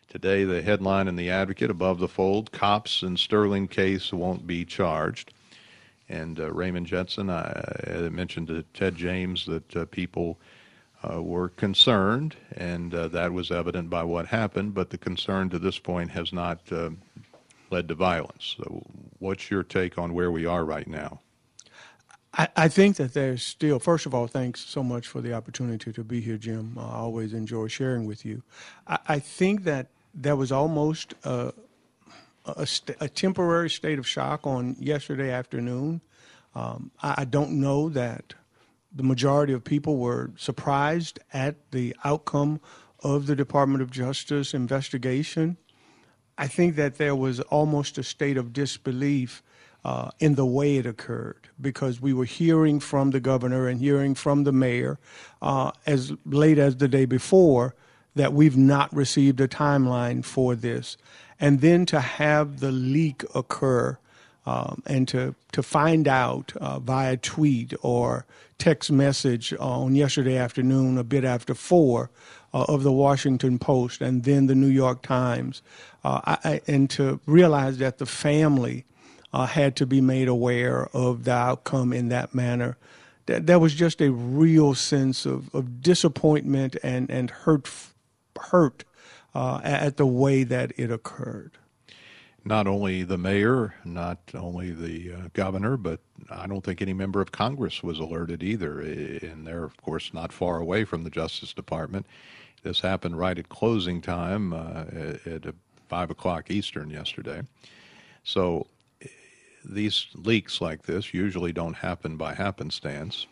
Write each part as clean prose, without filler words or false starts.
Today, the headline in The Advocate, above the fold, cops in Sterling case won't be charged. And Raymond Jetson, I mentioned to Ted James that people were concerned, and that was evident by what happened, but the concern to this point has not led to violence. So what's your take on where we are right now? I think that there's still, first of all, thanks so much for the opportunity to be here, Jim. I always enjoy sharing with you. I think that there was almost a temporary state of shock on yesterday afternoon. I don't know that the majority of people were surprised at the outcome of the Department of Justice investigation. I think that there was almost a state of disbelief in the way it occurred, because we were hearing from the governor and hearing from the mayor as late as the day before that we've not received a timeline for this. And then to have the leak occur and to find out via tweet or text message on yesterday afternoon, a bit after 4, of the Washington Post and then the New York Times, and to realize that the family had to be made aware of the outcome in that manner. There was just a real sense of disappointment and hurt at the way that it occurred. Not only the mayor, not only the governor, but I don't think any member of Congress was alerted either. And they're, of course, not far away from the Justice Department. This happened right at closing time at 5 o'clock Eastern yesterday. So these leaks like this usually don't happen by happenstance.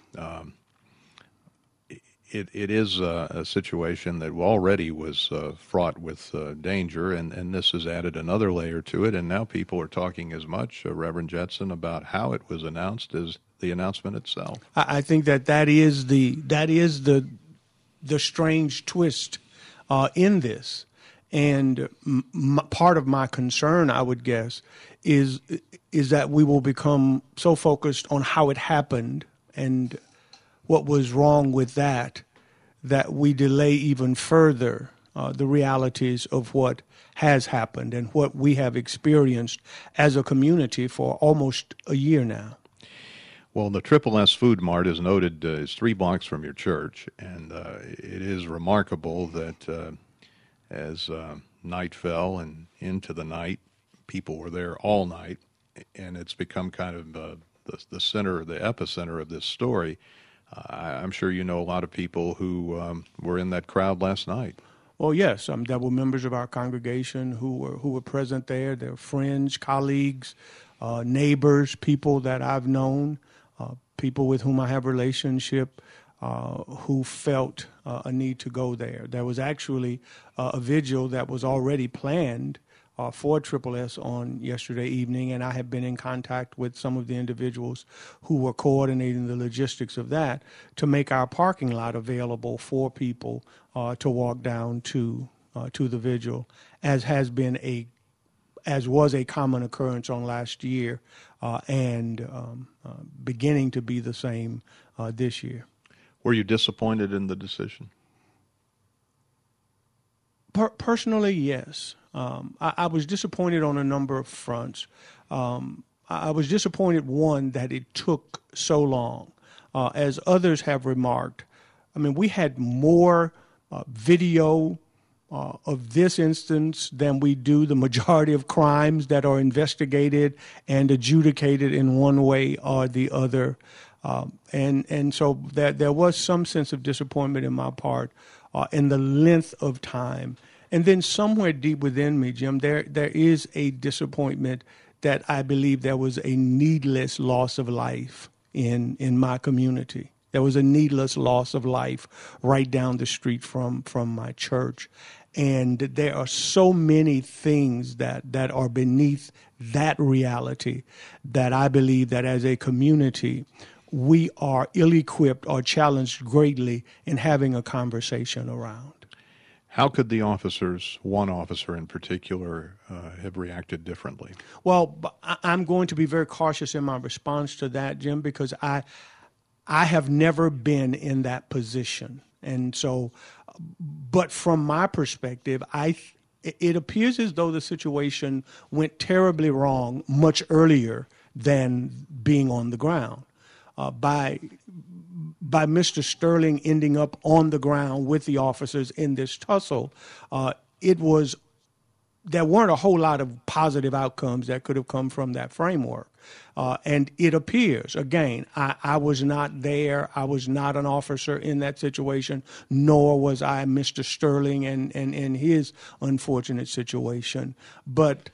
It is a situation that already was fraught with danger, and this has added another layer to it, and now people are talking as much, Reverend Jetson, about how it was announced as the announcement itself. I think that is the strange twist in this, and part of my concern, I would guess, is that we will become so focused on how it happened and what was wrong with that we delay even further the realities of what has happened and what we have experienced as a community for almost a year now. Well, the Triple S Food Mart is noted is 3 blocks from your church, and it is remarkable that as night fell and into the night, people were there all night, and it's become kind of the center, the epicenter of this story. I'm sure you know a lot of people who were in that crowd last night. Well, yes, there were members of our congregation who were present there. They're friends, colleagues, neighbors, people that I've known, people with whom I have a relationship, who felt a need to go there. There was actually a vigil that was already planned for Triple S on yesterday evening, and I have been in contact with some of the individuals who were coordinating the logistics of that to make our parking lot available for people to walk down to the vigil, as was a common occurrence on last year, and beginning to be the same this year. Were you disappointed in the decision? Personally, yes. I was disappointed on a number of fronts. I was disappointed, one, that it took so long. As others have remarked, I mean, we had more video of this instance than we do the majority of crimes that are investigated and adjudicated in one way or the other. And so there was some sense of disappointment in my part in the length of time. And then somewhere deep within me, Jim, there is a disappointment that I believe there was a needless loss of life in my community. There was a needless loss of life right down the street from my church. And there are so many things that are beneath that reality that I believe that as a community, we are ill-equipped or challenged greatly in having a conversation around. How could the officers, one officer in particular, have reacted differently? Well, I'm going to be very cautious in my response to that, Jim, because I have never been in that position. And so, but from my perspective, I it appears as though the situation went terribly wrong much earlier than being on the ground. By Mr. Sterling ending up on the ground with the officers in this tussle, there weren't a whole lot of positive outcomes that could have come from that framework. And it appears, again, I was not there. I was not an officer in that situation, nor was I Mr. Sterling and his unfortunate situation. But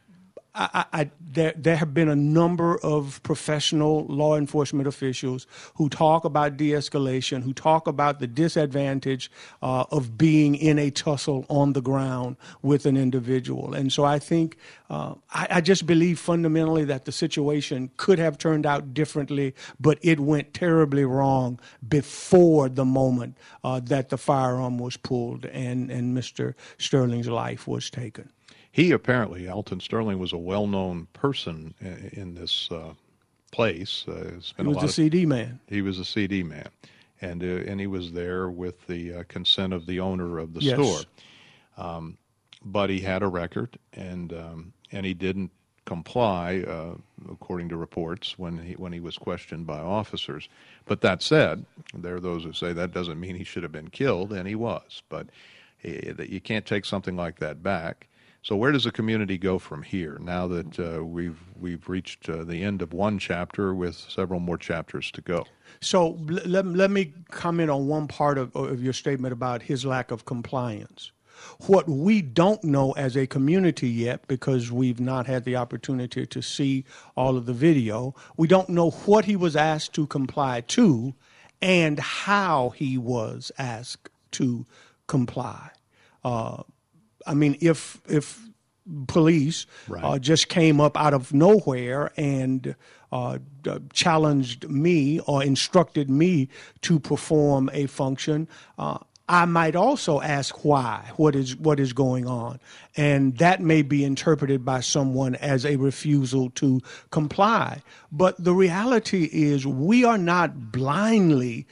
there have been a number of professional law enforcement officials who talk about de-escalation, who talk about the disadvantage of being in a tussle on the ground with an individual. And so I think, I just believe fundamentally that the situation could have turned out differently, but it went terribly wrong before the moment that the firearm was pulled and Mr. Sterling's life was taken. He apparently, Alton Sterling, was a well-known person in this place. He was a CD man. He was a CD man, and he was there with the consent of the owner of the Yes. store. But he had a record, and he didn't comply, according to reports, when he was questioned by officers. But that said, there are those who say that doesn't mean he should have been killed, and he was. But you can't take something like that back. So where does the community go from here now that we've reached the end of one chapter with several more chapters to go? So let me comment on one part of your statement about his lack of compliance. What we don't know as a community yet, because we've not had the opportunity to see all of the video, we don't know what he was asked to comply to and how he was asked to comply. I mean, if police Right. just came up out of nowhere and challenged me or instructed me to perform a function, I might also ask why, what is going on. And that may be interpreted by someone as a refusal to comply. But the reality is we are not blindly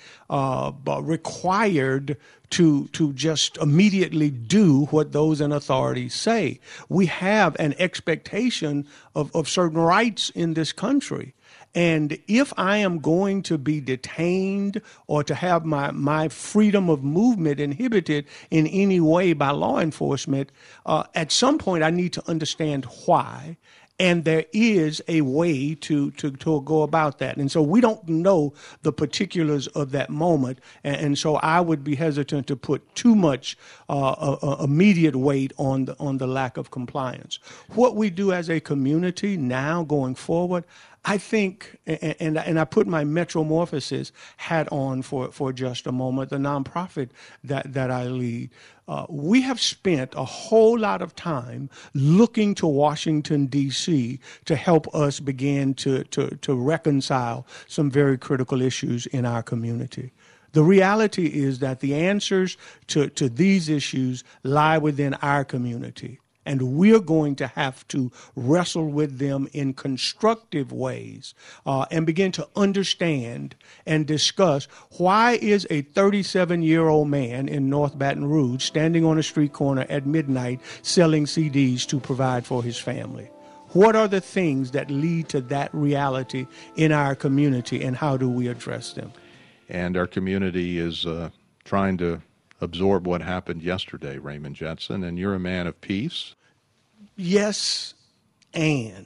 required to just immediately do what those in authority say. We have an expectation of certain rights in this country. And if I am going to be detained or to have my freedom of movement inhibited in any way by law enforcement, at some point I need to understand why. And there is a way to go about that. And so we don't know the particulars of that moment. And so I would be hesitant to put too much immediate weight on the lack of compliance. What we do as a community now going forward, I think, and I put my Metromorphosis hat on for just a moment, the nonprofit that I lead. We have spent a whole lot of time looking to Washington, D.C. to help us begin to reconcile some very critical issues in our community. The reality is that the answers to these issues lie within our community. And we're going to have to wrestle with them in constructive ways and begin to understand and discuss why is a 37-year-old man in North Baton Rouge standing on a street corner at midnight selling CDs to provide for his family? What are the things that lead to that reality in our community, and how do we address them? And our community is trying to absorb what happened yesterday, Raymond Jetson, and you're a man of peace. Yes, and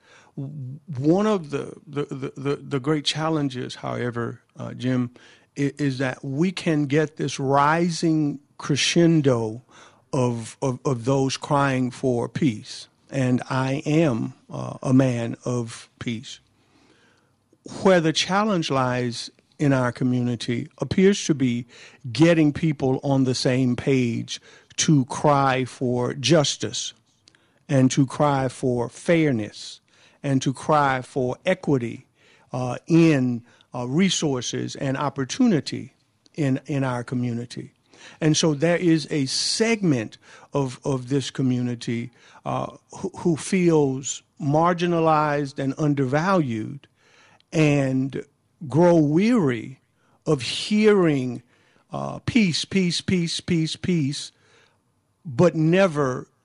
one of the great challenges, however, Jim, is that we can get this rising crescendo of those crying for peace, and I am a man of peace. Where the challenge lies in our community appears to be getting people on the same page to cry for justice and to cry for fairness and to cry for equity in resources and opportunity in our community. And so there is a segment of this community who feels marginalized and undervalued and grow weary of hearing peace, peace, peace, peace, peace, but never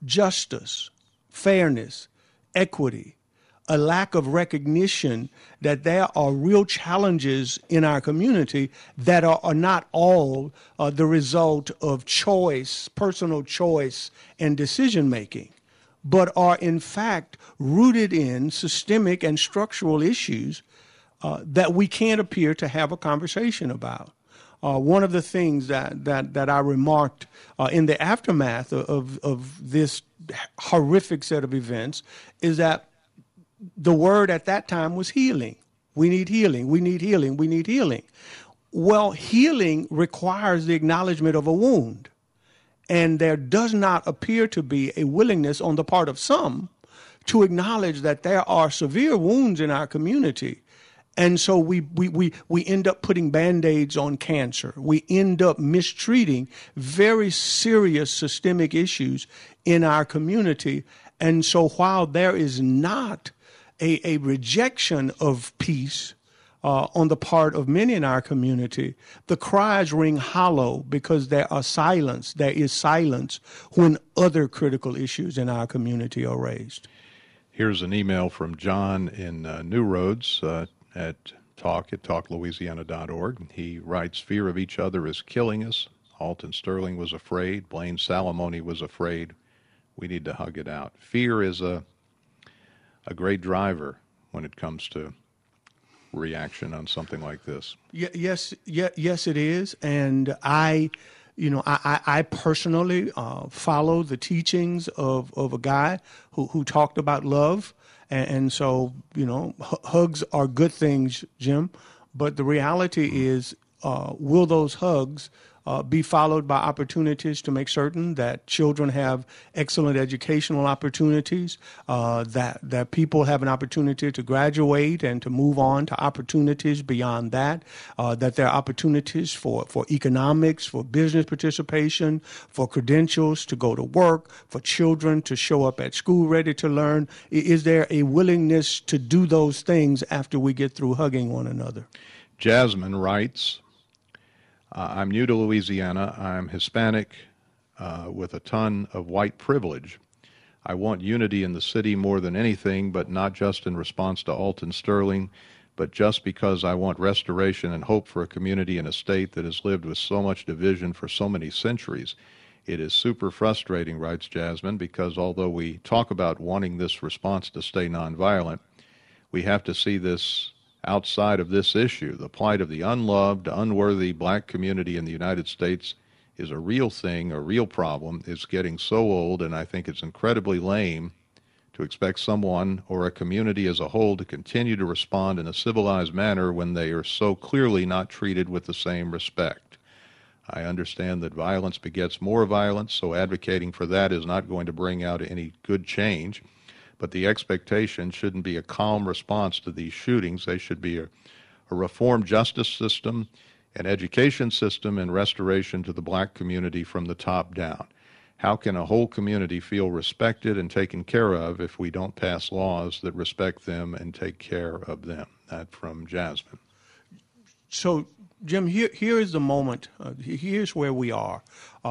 justice, fairness, equity, a lack of recognition that there are real challenges in our community that are not all the result of choice, personal choice, and decision making, but are in fact rooted in systemic and structural issues that we can't appear to have a conversation about. One of the things that I remarked in the aftermath of this horrific set of events is that the word at that time was healing. We need healing. We need healing. We need healing. Well, healing requires the acknowledgement of a wound. And there does not appear to be a willingness on the part of some to acknowledge that there are severe wounds in our community. And so we end up putting Band-Aids on cancer. We end up mistreating very serious systemic issues in our community. And so while there is not a rejection of peace on the part of many in our community, the cries ring hollow because there is silence when other critical issues in our community are raised. Here's an email from John in New Roads at talk@talklouisiana.org. He writes, "Fear of each other is killing us. Alton Sterling was afraid. Blaine Salamone was afraid. We need to hug it out." Fear is a great driver when it comes to reaction on something like this. Yes, it is. And I personally follow the teachings of a guy who talked about love. And so, hugs are good things, Jim. But the reality is, will those hugs be followed by opportunities to make certain that children have excellent educational opportunities, that people have an opportunity to graduate and to move on to opportunities beyond that, that there are opportunities for economics, for business participation, for credentials to go to work, for children to show up at school ready to learn? Is there a willingness to do those things after we get through hugging one another? Jasmine writes, "I'm new to Louisiana. I'm Hispanic with a ton of white privilege. I want unity in the city more than anything, but not just in response to Alton Sterling, but just because I want restoration and hope for a community and a state that has lived with so much division for so many centuries. It is super frustrating," writes Jasmine, "because although we talk about wanting this response to stay nonviolent, we have to see this outside of this issue. The plight of the unloved, unworthy black community in the United States is a real thing, a real problem. It's getting so old, and I think it's incredibly lame to expect someone or a community as a whole to continue to respond in a civilized manner when they are so clearly not treated with the same respect. I understand that violence begets more violence, so advocating for that is not going to bring out any good change. But the expectation shouldn't be a calm response to these shootings. They should be a reformed justice system, an education system, and restoration to the black community from the top down. How can a whole community feel respected and taken care of if we don't pass laws that respect them and take care of them?" That from Jasmine. So, Jim, here is the moment. Here's where we are.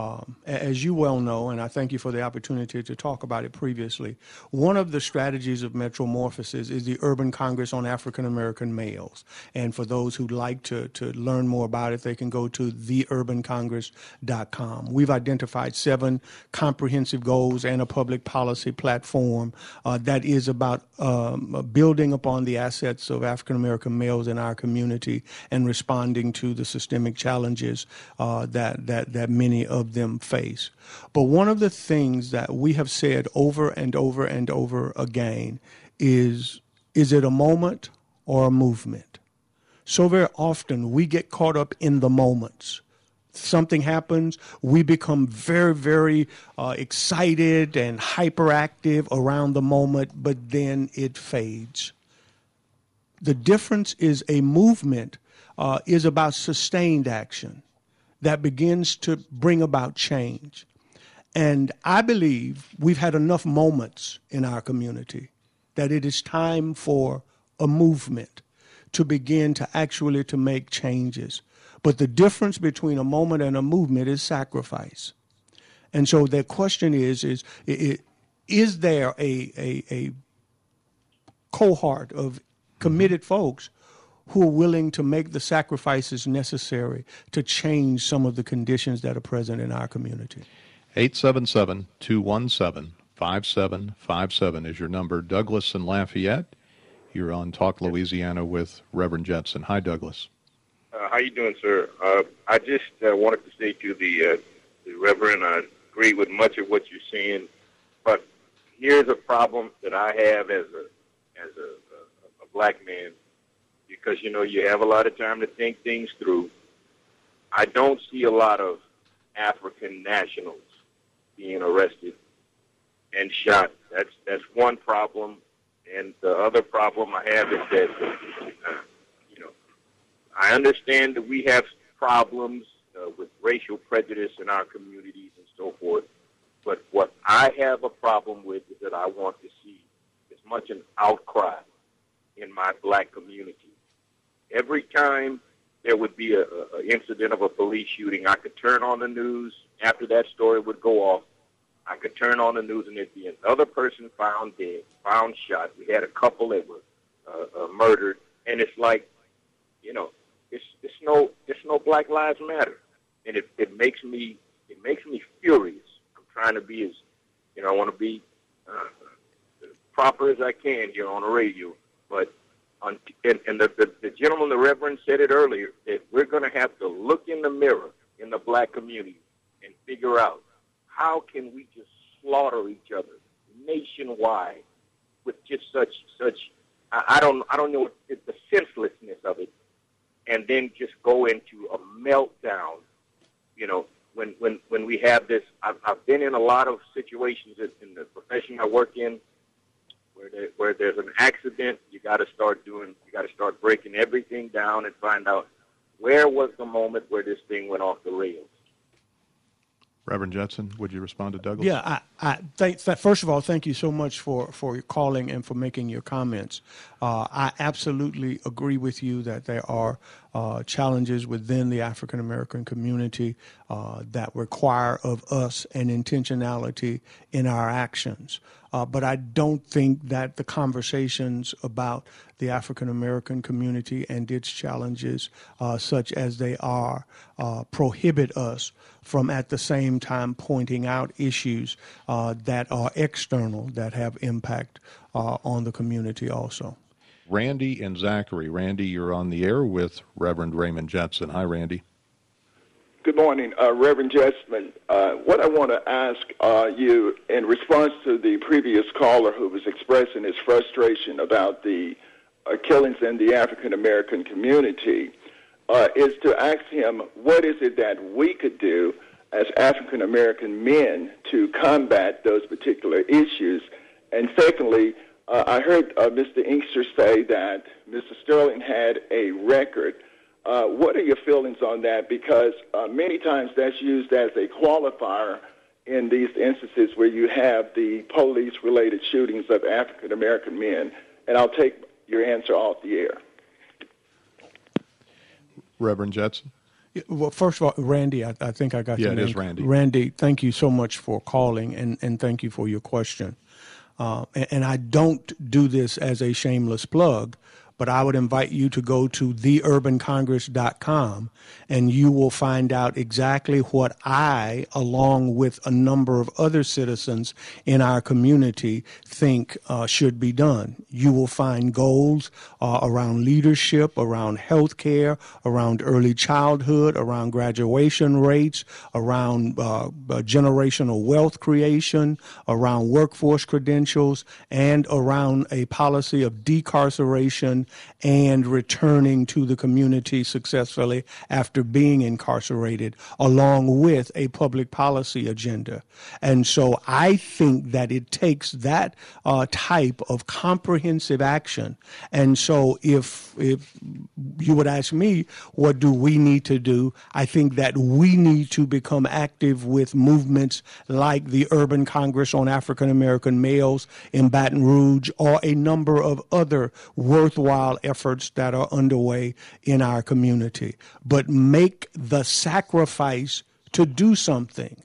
As you well know, and I thank you for the opportunity to talk about it previously, one of the strategies of Metromorphosis is the Urban Congress on African American Males. And for those who'd like to learn more about it, they can go to theurbancongress.com. We've identified 7 comprehensive goals and a public policy platform that is about building upon the assets of African American males in our community and responding to the systemic challenges that many of them face. But one of the things that we have said over and over and over again is it a moment or a movement? So very often we get caught up in the moments. Something happens, we become very, very excited and hyperactive around the moment, but then it fades. The difference is a movement is about sustained action that begins to bring about change. And I believe we've had enough moments in our community that it is time for a movement to begin to actually to make changes. But the difference between a moment and a movement is sacrifice. And so the question is there a cohort of committed folks who are willing to make the sacrifices necessary to change some of the conditions that are present in our community? 877-217-5757 is your number. Douglas in Lafayette, you're on Talk Louisiana with Reverend Jetson. Hi, Douglas. How you doing, sir? I just wanted to say to the Reverend, I agree with much of what you're saying, but here's a problem that I have as a black man, because, you know, you have a lot of time to think things through. I don't see a lot of African nationals being arrested and shot. That's one problem. And the other problem I have is that, I understand that we have problems with racial prejudice in our communities and so forth, but what I have a problem with is that I want to see as much an outcry in my black community. Every time there would be an incident of a police shooting, I could turn on the news. After that story would go off, I could turn on the news and there'd be another person found dead, found shot. We had a couple that were murdered, and it's like, you know, it's no Black Lives Matter, and it makes me furious. I'm trying to be as, I want to be proper as I can here on the radio, but the gentleman, the Reverend, said it earlier, that we're going to have to look in the mirror in the black community and figure out how can we just slaughter each other nationwide with just such I don't know the senselessness of it, and then just go into a meltdown. When we have this, I've been in a lot of situations in the profession I work in, where there's an accident. You got to start breaking everything down and find out where was the moment where this thing went off the rails. Reverend Jetson, would you respond to Douglas? Yeah, first of all, thank you so much for calling and for making your comments. I absolutely agree with you that there are challenges within the African American community that require of us an intentionality in our actions. But I don't think that the conversations about the African American community and its challenges, such as they are, prohibit us from at the same time pointing out issues that are external, that have impact on the community also. Randy and Zachary. Randy, you're on the air with Reverend Raymond Jetson. Hi, Randy. Good morning, Reverend Jetson. What I want to ask you in response to the previous caller who was expressing his frustration about the killings in the African American community is to ask him, what is it that we could do as African American men to combat those particular issues? And secondly, I heard Mr. Inkster say that Mr. Sterling had a record. What are your feelings on that? Because many times that's used as a qualifier in these instances where you have the police-related shootings of African American men. And I'll take your answer off the air. Reverend Jetson? Well, first of all, Randy, I think I got your name. Yeah, it is Randy. Randy, thank you so much for calling, and thank you for your question. And I don't do this as a shameless plug, but I would invite you to go to theurbancongress.com, and you will find out exactly what I, along with a number of other citizens in our community, think should be done. You will find goals around leadership, around health care, around early childhood, around graduation rates, around generational wealth creation, around workforce credentials, and around a policy of decarceration and returning to the community successfully after being incarcerated, along with a public policy agenda. And so I think that it takes that type of comprehensive action. And so if you would ask me, what do we need to do? I think that we need to become active with movements like the Urban Congress on African American Males in Baton Rouge, or a number of other worthwhile efforts that are underway in our community. But make the sacrifice to do something.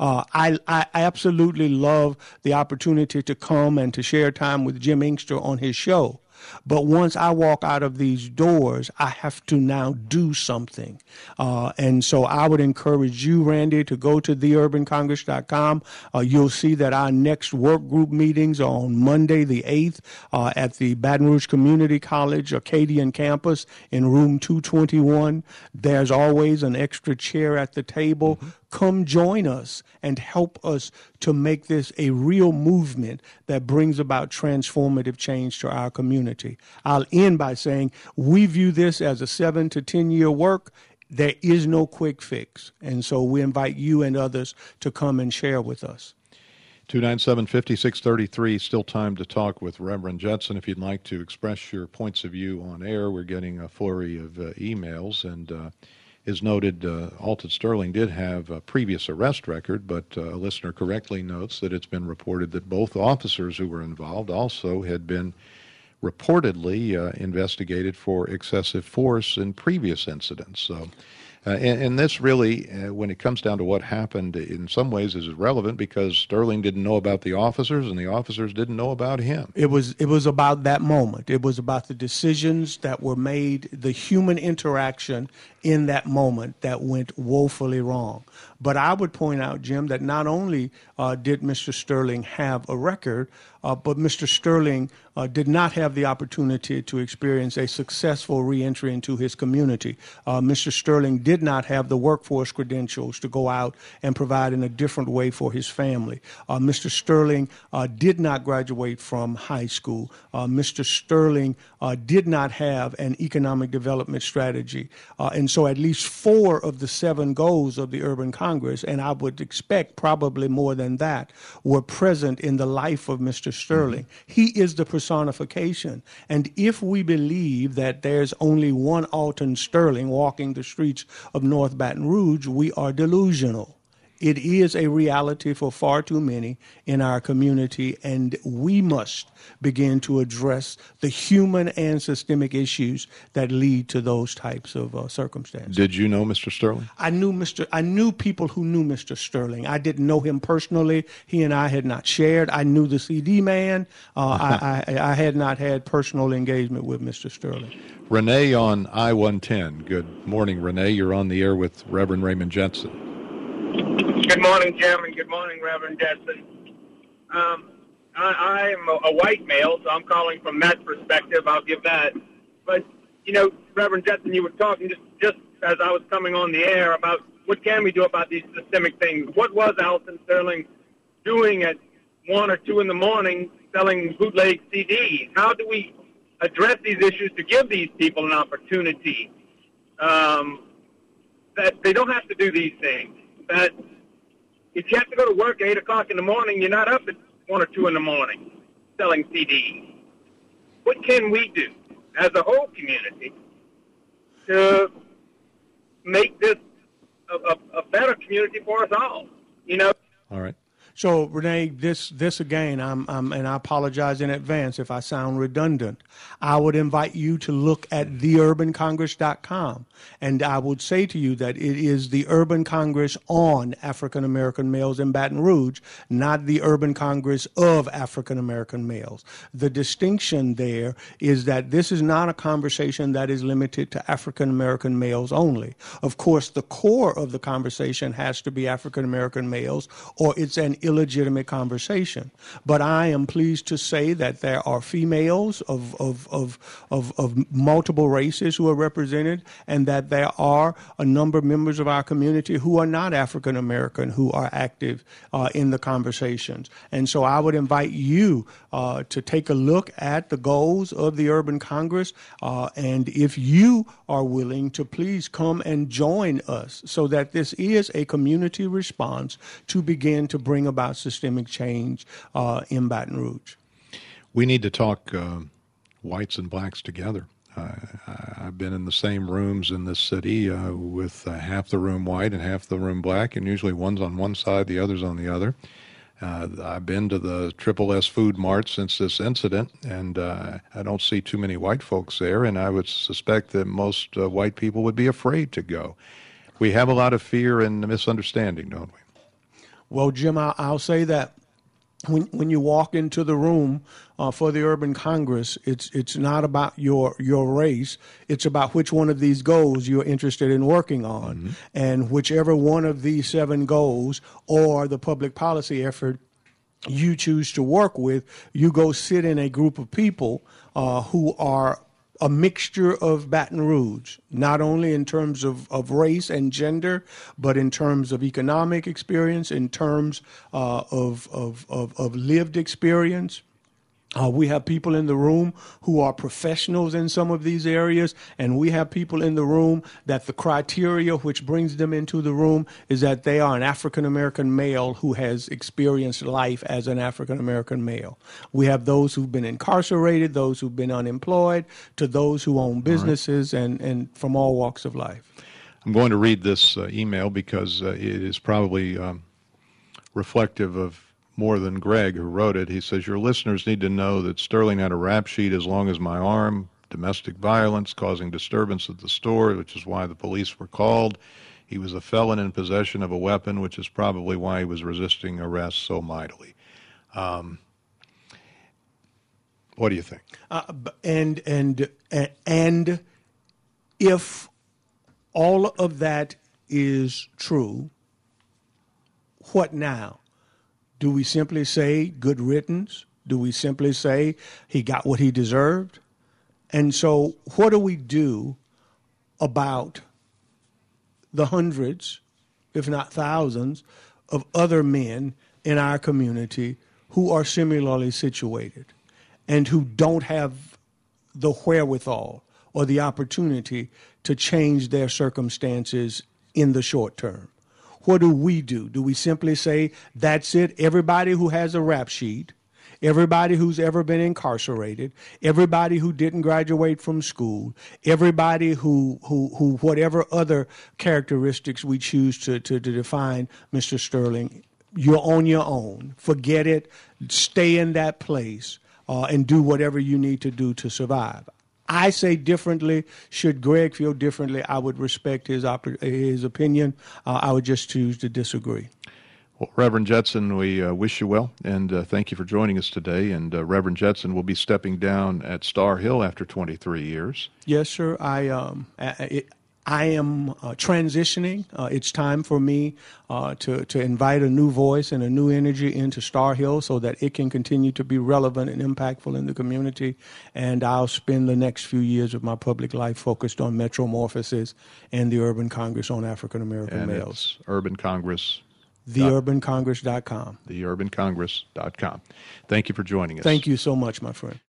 I absolutely love the opportunity to come and to share time with Jim Inkster on his show. But once I walk out of these doors, I have to now do something. And so I would encourage you, Randy, to go to theurbancongress.com. You'll see that our next work group meetings are on Monday, the 8th, at the Baton Rouge Community College Acadian campus in room 221. There's always an extra chair at the table. Mm-hmm. Come join us and help us to make this a real movement that brings about transformative change to our community. I'll end by saying we view this as a 7 to 10 year work. There is no quick fix. And so we invite you and others to come and share with us. 297-5633, still time to talk with Reverend Jetson. If you'd like to express your points of view on air, we're getting a flurry of emails, and is noted Alton Sterling did have a previous arrest record, but a listener correctly notes that it's been reported that both officers who were involved also had been reportedly investigated for excessive force in previous incidents. So, and this really, when it comes down to what happened, in some ways is irrelevant because Sterling didn't know about the officers and the officers didn't know about him. It was about that moment. It was about the decisions that were made, the human interaction in that moment that went woefully wrong. But I would point out, Jim, that not only did Mr. Sterling have a record, but Mr. Sterling did not have the opportunity to experience a successful reentry into his community. Mr. Sterling did not have the workforce credentials to go out and provide in a different way for his family. Mr. Sterling did not graduate from high school. Mr. Sterling did not have an economic development strategy. And so at least 4 of the 7 goals of the Urban Congress, and I would expect probably more than that, were present in the life of Mr. Sterling. Mm-hmm. He is the personification. And if we believe that there's only one Alton Sterling walking the streets of North Baton Rouge, we are delusional. It is a reality for far too many in our community, and we must begin to address the human and systemic issues that lead to those types of circumstances. Did you know Mr. Sterling? I knew people who knew Mr. Sterling. I didn't know him personally. He and I had not shared. I knew the CD man. I had not had personal engagement with Mr. Sterling. Renee on I-110. Good morning, Renee. You're on the air with Reverend Raymond Jetson. Good morning, Jim, and good morning, Reverend Jetson. I am a white male, so I'm calling from that perspective. I'll give that. But, you know, Reverend Jetson, you were talking just as I was coming on the air about what can we do about these systemic things. What was Alton Sterling doing at 1 or 2 in the morning selling bootleg CDs? How do we address these issues to give these people an opportunity that they don't have to do these things? That if you have to go to work at 8 o'clock in the morning, you're not up at 1 or 2 in the morning selling CDs. What can we do as a whole community to make this a better community for us all? You know? All right. So, Renee, this again, and I apologize in advance if I sound redundant. I would invite you to look at theurbancongress.com, and I would say to you that it is the Urban Congress on African American males in Baton Rouge, not the Urban Congress of African American males. The distinction there is that this is not a conversation that is limited to African American males only. Of course, the core of the conversation has to be African American males, or it's an illegitimate conversation. But I am pleased to say that there are females of multiple races who are represented, and that there are a number of members of our community who are not African American who are active in the conversations. And so I would invite you to take a look at the goals of the Urban Congress, and if you are willing to please come and join us so that this is a community response to begin to bring about systemic change in Baton Rouge. We need to talk whites and blacks together. I've been in the same rooms in this city with half the room white and half the room black, and usually one's on one side, the other's on the other. I've been to the Triple S Food Mart since this incident, and I don't see too many white folks there, and I would suspect that most white people would be afraid to go. We have a lot of fear and misunderstanding, don't we? Well, Jim, I'll say that when you walk into the room for the Urban Congress, it's not about your race. It's about which one of these goals you're interested in working on. Mm-hmm. And whichever one of these 7 goals or the public policy effort you choose to work with, you go sit in a group of people who are a mixture of Baton Rouge, not only in terms of race and gender, but in terms of economic experience, in terms of lived experience. We have people in the room who are professionals in some of these areas, and we have people in the room that the criteria which brings them into the room is that they are an African-American male who has experienced life as an African-American male. We have those who've been incarcerated, those who've been unemployed, to those who own businesses, and from all walks of life. I'm going to read this email because it is probably reflective of more than Greg, who wrote it. He says, your listeners need to know that Sterling had a rap sheet as long as my arm, domestic violence, causing disturbance at the store, which is why the police were called. He was a felon in possession of a weapon, which is probably why he was resisting arrest so mightily. What do you think? And if all of that is true, what now? Do we simply say good riddance? Do we simply say he got what he deserved? And so what do we do about the hundreds, if not thousands, of other men in our community who are similarly situated and who don't have the wherewithal or the opportunity to change their circumstances in the short term? What do? Do we simply say, that's it, everybody who has a rap sheet, everybody who's ever been incarcerated, everybody who didn't graduate from school, everybody who whatever other characteristics we choose to define Mr. Sterling, you're on your own. Forget it. Stay in that place and do whatever you need to do to survive. I say differently. Should Greg feel differently, I would respect his opinion. I would just choose to disagree. Well, Reverend Jetson, we wish you well, and thank you for joining us today. And Reverend Jetson will be stepping down at Star Hill after 23 years. Yes, sir. I am transitioning. It's time for me to invite a new voice and a new energy into Star Hill so that it can continue to be relevant and impactful in the community. And I'll spend the next few years of my public life focused on Metromorphosis and the Urban Congress on African American males. It's Urban Congress. TheUrbanCongress.com. TheUrbanCongress.com. Thank you for joining us. Thank you so much, my friend.